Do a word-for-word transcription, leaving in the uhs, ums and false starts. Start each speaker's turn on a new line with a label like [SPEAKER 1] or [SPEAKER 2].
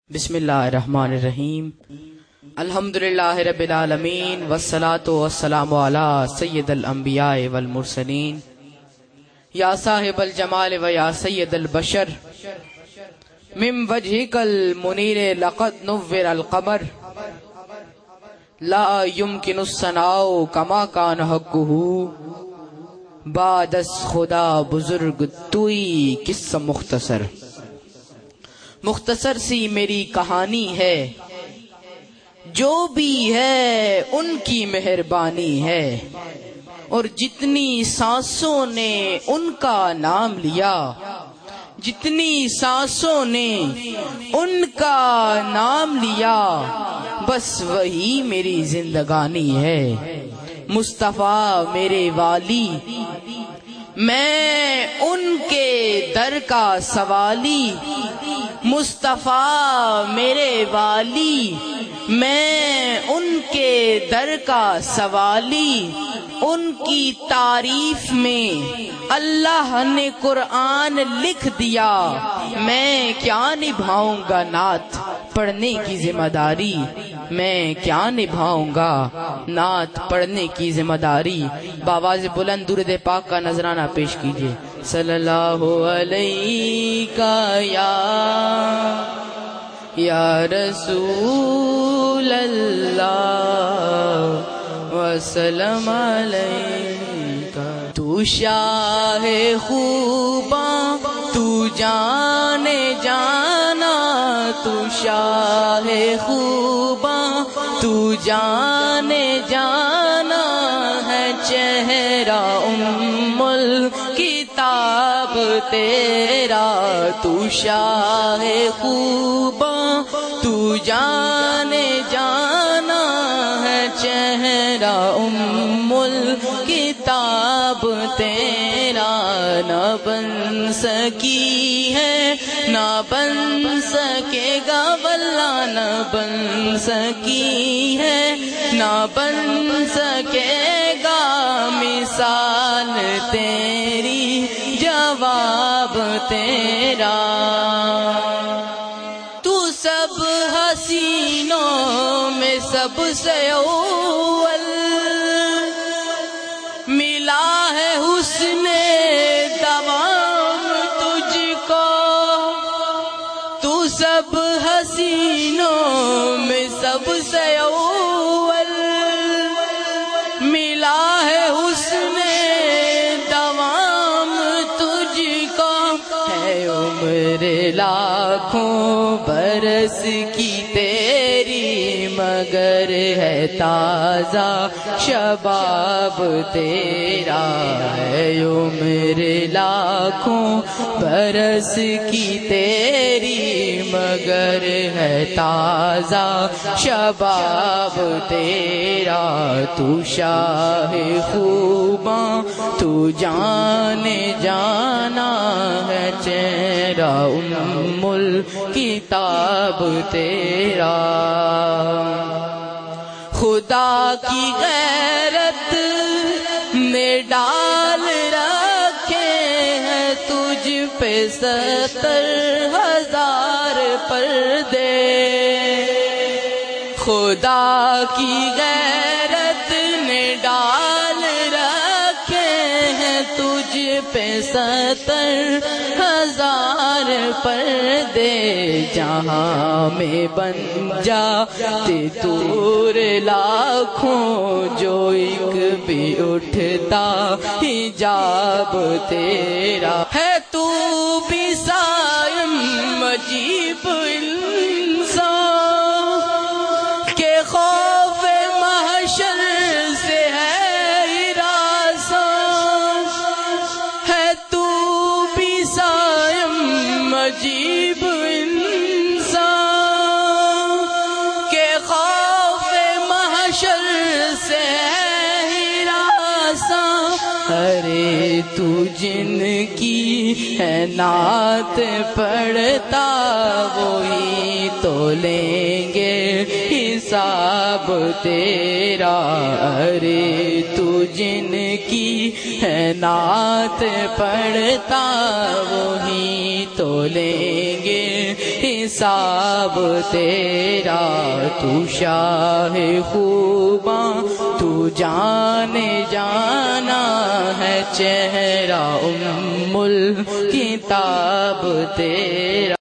[SPEAKER 1] بسم اللہ الرحمن الرحیم الحمدللہ رب العالمین والصلاة والسلام علی سید الانبیاء والمرسلین یا صاحب الجمال و یا سید البشر من وجہک المنیر لقد نور القمر لا یمکن الثناء کما کان حقہ بعد از خدا بزرگ توئی قصہ مختصر مختصر سی میری کہانی ہے، جو بھی ہے ان کی مہربانی ہے، اور جتنی سانسوں نے ان کا نام لیا، جتنی سانسوں نے ان کا نام لیا، بس وہی میری زندگانی ہے۔ مصطفیٰ میرے والی، میں ان کے در کا سوالی، مصطفیٰ میرے والی، میں ان کے در کا سوالی۔ ان کی تعریف میں اللہ نے قرآن لکھ دیا، میں کیا نبھاؤں گا نعت پڑھنے کی ذمہ داری، میں کیا نبھاؤں گا نعت پڑھنے کی ذمہ داری۔ بآواز بلند درود پاک کا نذرانہ پیش کیجیے۔ صلی اللہ علیہ یا یا رسول اللہ وسلم علیکہ۔ تو شاہ خوباں تو جانے جانا، تو شاہ خوباں تو جانے جانا ہے، چہرہ ام الکتاب تیرا۔ تو شاہ خوباں تو جانے جانا ہے، چہرہ ام الکتاب تیرا۔ نہ بن سکی ہے نہ بن سکے گا واللہ، نہ بن سکی ہے نہ بن سکے گا مثال تیری، جواب تیرا۔ تو سب حسینوں میں سب سے اول، ملا ہے حسن دوام تجھ کو۔ تو سب حسینوں میں سب سے اول، ملا ہے حسن دوام تجھ کو۔ ہے عمر لاکھوں برس کی تیری، مگر ہے تازہ شباب تیرا۔ ہے عمر لاکھوں برس کی تیری، مگر ہے تازہ شباب تیرا۔ تو شاہ خوباں تو جانے جانا ہے، چہرہ ام الکتاب تیرا۔ خدا کی غیرت میں ڈال رکھے ہیں تجھ پہ ستر ہزار پردے۔ خدا کی غیرت نے ڈال رکھے ہیں تجھ پہ ستر ہزار پردے۔ جہاں میں بن جاتے طور لاکھوں، جو ایک بھی اٹھتا حجاب تیرا۔ ہے تو بھی صائم عجیب انسان کہ خوف محشر سے ہے ہراساں۔ ہے تو بھی صائم عجیب انسان کہ خوف محشر سے ہے ہراساں۔ ارے تو جن کی ہے نعت پڑھتا، وہی تو لیں گے حساب تیرا۔ ارے تو جن کی ہے نعت پڑھتا، وہی تو لیں گے نصاب تیرا، تو شاہ خوباں تو جانے جانا ہے، چہرہ ام الکتاب تیرا۔